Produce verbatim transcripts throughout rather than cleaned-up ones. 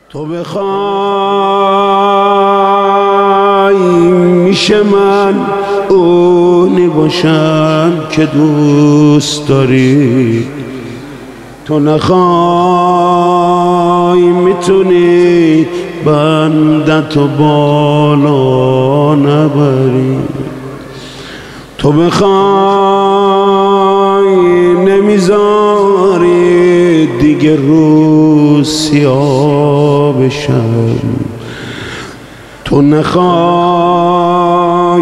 تو بخوای میشه من اونی باشم که دوست داری، تو نخوای میتونی بندتو بالا نبری، تو بخوای نمیذاری دیگه رو سیاه بشم، تو نخوای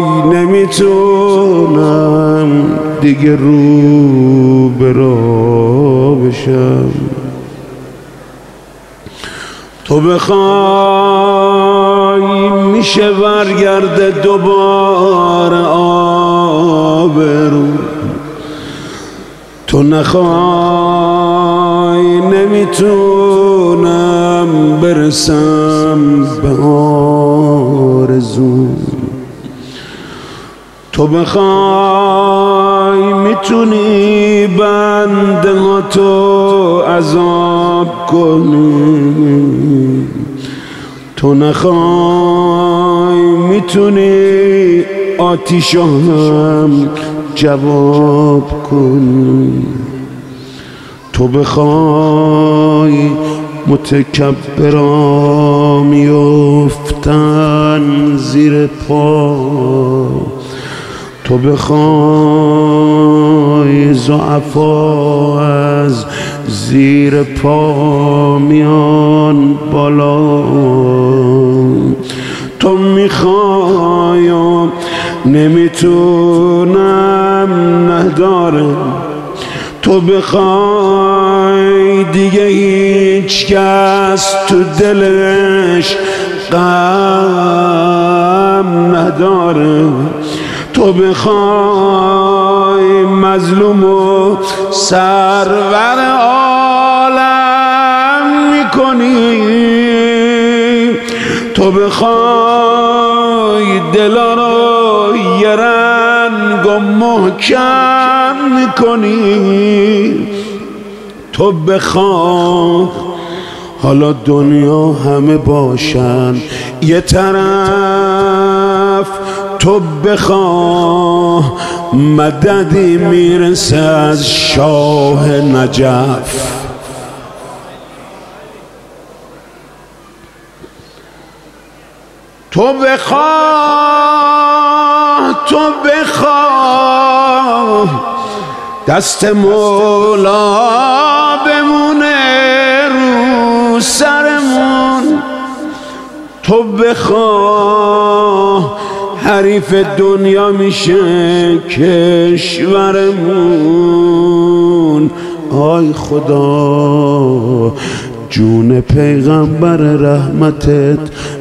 نمیتونم دیگه رو برا بشم، تو بخوای میشه برگرده دوباره آبرو، تو نخوای نمیتونم برسم به آرزوم، تو بخوای میتونی بنده ها تو عذاب کنی، تو نخوای میتونی آتیشا هم جواب کنی، تو بخوای متکبرا میفتن زیر پا، تو بخوای ضعفا از زیر پا میان بالا، تو میخوای نمیتونم ندارم، تو بخوای دیگه هیچ کس تو دلش غم نداره، تو بخوای مظلوم و سرور عالم میکنی، تو بخوای دلا رو یه رنگ و محکم میکنی، تو بخوای حالا دنیا همه باشن یه طرف، تو بخواه مددی میرسه از شاه نجف، تو بخواه تو بخواه دست مولا بمونه رو سرمون، تو بخواه حریف دنیا میشه کشورمون، آی خدا جون پیغمبر رحمتت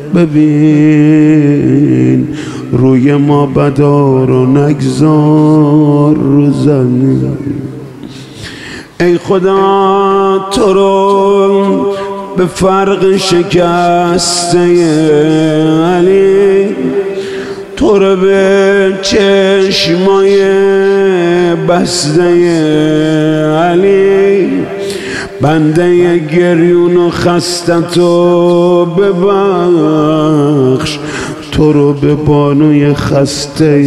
ببین روی ما بدار و نگذار رو زمین، ای خدا تو رو به فرق شکسته علی، تو رو به چشمای بسته علی، بنده گریون و خستتو ببخش، تو رو به بانوی خسته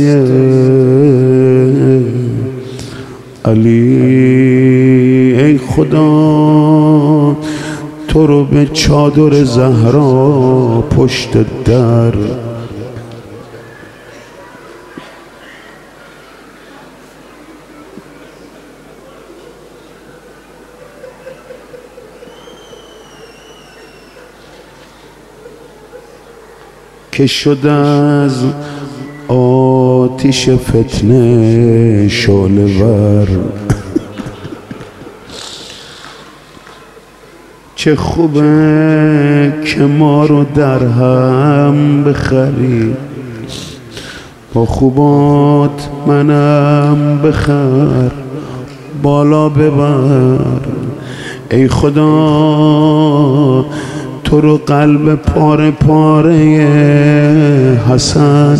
علی، ای خدا تو رو به چادر زهرا پشت در، که شد از آتش فتنه شعله ور، چه خوبه که ما رو در هم بخری، با خوبات منم بخر بالا ببر، ای خدا تو رو قلب پاره پاره حسن،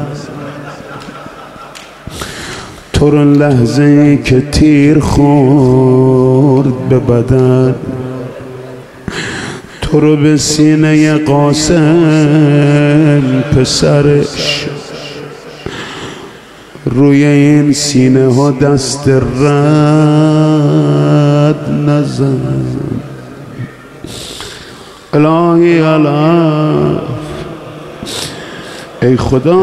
تو رو لحظه ای که تیر خورد به بدن، تو تو رو به سینه قاسم پسرش روی این سینه ها دست رد نزن. الهی الهی ای خدا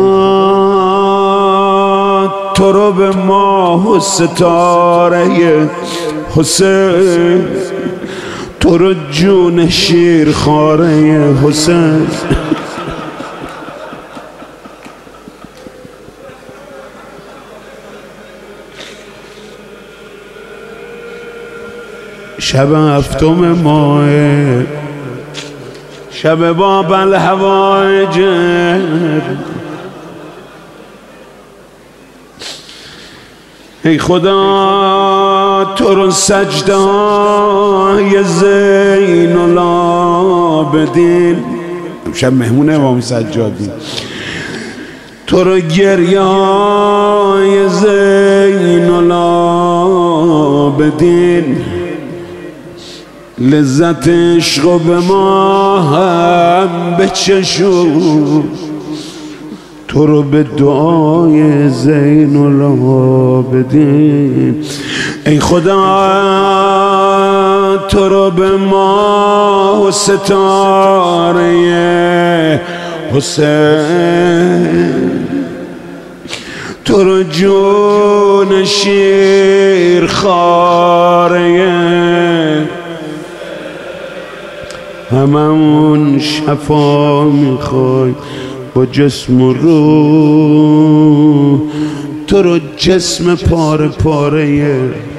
تو رو به ماه و ستاره حسین، تو رو جون شیر خاره حسین، شب هفتم ماه شب باب الحوائج ای خدا تو رو سجده های زین العابدین، شب مهمون امام سجادی، تو رو گریه های زین العابدین، لذت عشق به ما هم بچشون، تو رو به دعای زین العابدین. ای خدا تو رو به ما و ستاره حسین، تو رو جون شیر خاره هممون شفا میخوای با جسم و روح، تو رو جسم پاره پاره